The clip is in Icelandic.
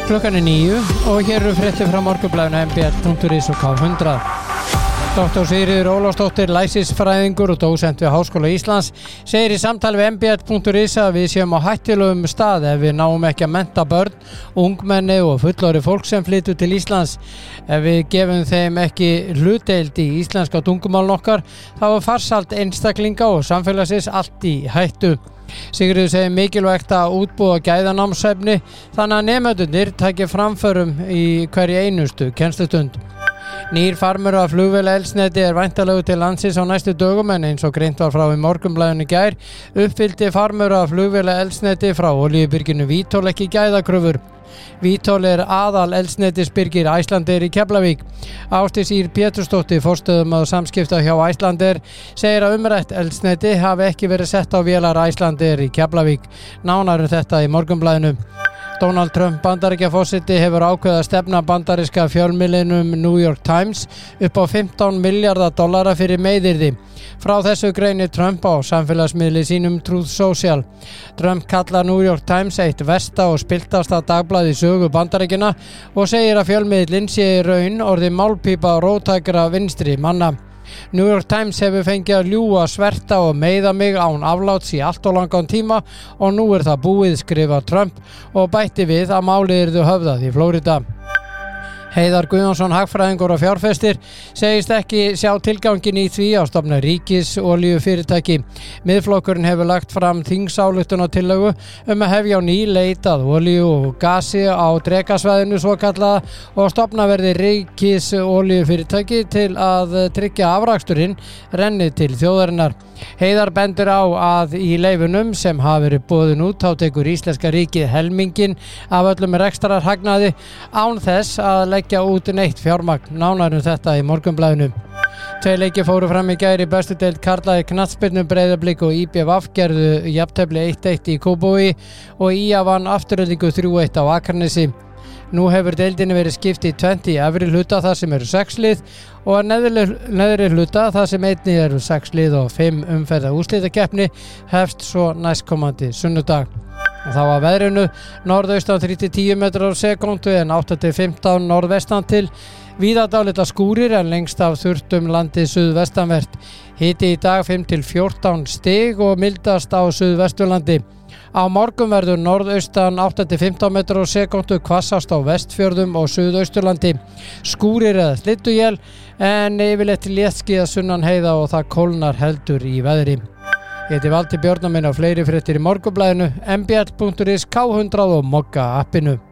Klukkan 9 og hér eru fréttir frá Morgunblaðinu, mbl.is og K100. Dr. Sigríður Ólafsdóttir, læknisfræðingur og dósent við Háskóla Íslands, segir í samtali við mbl.is að við séum á hættulegum stað ef við náum ekki að mennta börn, ungmenni og fullorðið fólk sem flytur til Íslands. Ef við gefum þeim ekki hlutdeild í íslenska tungumálinn okkar, þá er farsæld einstaklinga og samfélagsins allt í hættu. Sigríður segir mikilvægt að útbúa gæðanámsefni þannig að nemendurnir taki framförum í hverju einustu kennslustund. Nýr farmur af flugvélaeldsneyti er væntanlegur til landsins á næstu dögum en eins og greint var frá í Morgunblaðinu í gær uppfyllti farmur af flugvélaeldsneyti frá olíubyrginu Vitol ekki gæðakröfur. Vitol er aðal eldsneytisbyrgir Icelandair í Keflavík. Ásdís Ýr Pétursdóttir, forstöðumaður samskipta hjá Icelandair, segir að umrætt eldsneyti hafi ekki verið sett á vélar Icelandair í Keflavík. Nánar þetta í Morgunblaðinu. Donald Trump Bandaríkjaforseti hefur ákveðið að stefna bandaríska fjölmiðlinum New York Times upp á $15 milljarða fyrir meiðyrði. Frá þessu greinir Trump á samfélagsmiðli sínum Truth Social. Trump kallar New York Times eitt versta og spiltasta dagblað í sögu Bandaríkjanna og segir að fjölmiðlinn sé í raun orðið málpípa róttækra vinstri manna. New York Times hefur fengið að ljúga, sverta og meiða mig án afláts í allt og langan tíma og nú er það búið, skrifar Trump og bætti við að málið yrðu höfðað í Flórída. Heiðar Guðjónsson, hagfræðingur og fjárfestir, segist ekki sjá tilganginn í því að stofna ríkisolíufyrirtæki. Miðflokkurinn hefur lagt fram þingsályktunartillögu að hefja á ný leit að olíu og gasi á Drekasvæðinu svokallaða og stofna verði ríkisolíufyrirtæki til að tryggja afraksturinn renni til þjóðarinnar. Heiðar bendur á að í leyfunum sem hafa verið boðin út þá tekur íslenska ríkið helminginn af öllum rekstrarhagnaði án þess að leggja út neitt fjármagn. Nánar þetta í Morgunblaðinu. 2 leikir fóru fram í gær í bestu deild karla í knattspyrnu. Breiðablik og IBVF gerðu jafntefli 1-1 í Kópavogi og IA vann Aftureldingu 3-1 á Akranesi. Nú hefur deildinni verið skipt í 20 í efri hluta þar sem eru 6 lið og neðri hluta þar sem einnig eru 6 lið og 5 umferða úrslitakeppni hefst svo næstkomandi sunnudag. Og þá að veðrinu, norðaustan 3-10 metrar á sekúndu en 8-15 norðvestan til. Víða dálitla skúrir en lengst af þurrtum landið suðvestanvert. Hiti í dag 5-14 stig og mildast á suðvesturlandi. Á morgun verður norðaustan 8-15 metrar á sekúndu, hvassast á Vestfjörðum og suðausturlandi. Skúrir eða slydduél en yfirleitt léttskýjað sunnan heiða og það kólnar heldur í veðri. Ég heiti Valtý Björn og minna fleiri fréttir í Morgunblaðinu, mbl.is, K100 og Mogga appinu.